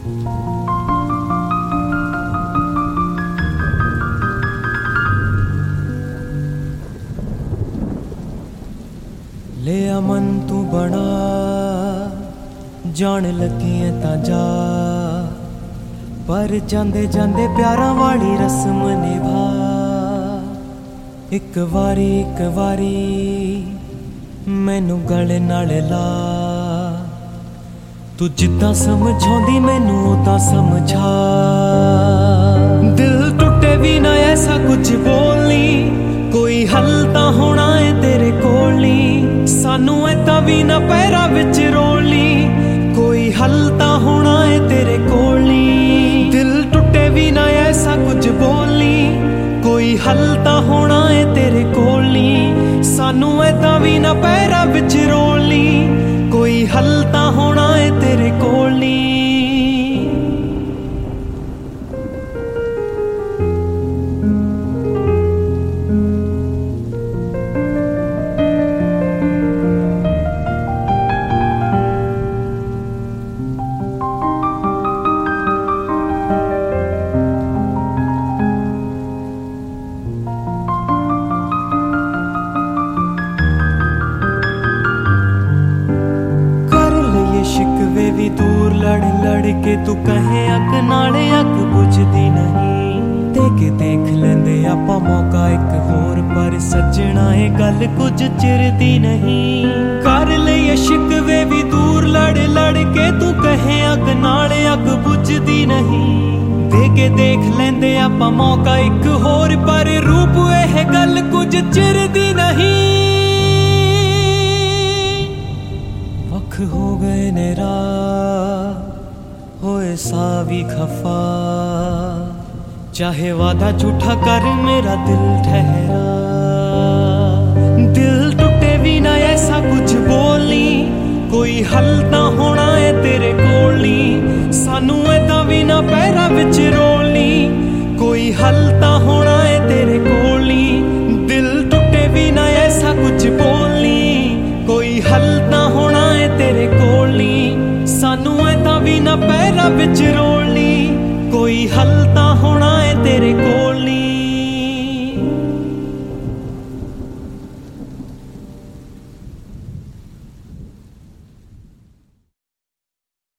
लिया मन तू बड़ा जान लगे तां जा, पर जांदे जांदे प्यारां वाली रस्म निभा। एक वारी मैनू गले नाल ला, तू जिद्दां समझाउंदी मैनू उदां समझा। दिल टुटे भी ना ऐसा कुछ बोलनी, कोई हल तां होना है तेरे कोल नी। सानू ऐदां भी ना पैरां विच रोलनी, कोई हल तां होना है तेरे कोल नी। दिल टुटे भी ना ऐसा कुछ बोलनी, कोई हल तां होना है तेरे कोल नी। सानू ऐदां भी ना पैरां विच रोलनी, कोई हल तां होना है तेरे कोल नी। भी दूर लड़ लड़ के तू कहे अग नाले अग बुझदी नहीं। देख देख लेंदे आपां मौका एक होर, पर सजना ये गल कुछ चिरदी नहीं। कर लईए शिकवे भी दूर लड़ लड़ के तू कहे अग नाले अग बुझदी नहीं। देख लेंदे आपां मौका एक होर, पर रूप यह गल कुछ चिरदी नहीं। वख हो गए ने राह होए सा भी खफा, चाहे वादा झूठा कर मेरा दिल ठहरा। दिल टूटे भी ना ऐसा कुछ बोलनी, कोई हल तां होना है तेरे कोल नी। सानू ऐदां भी ना पैरां विच रोलनी, कोई हल तां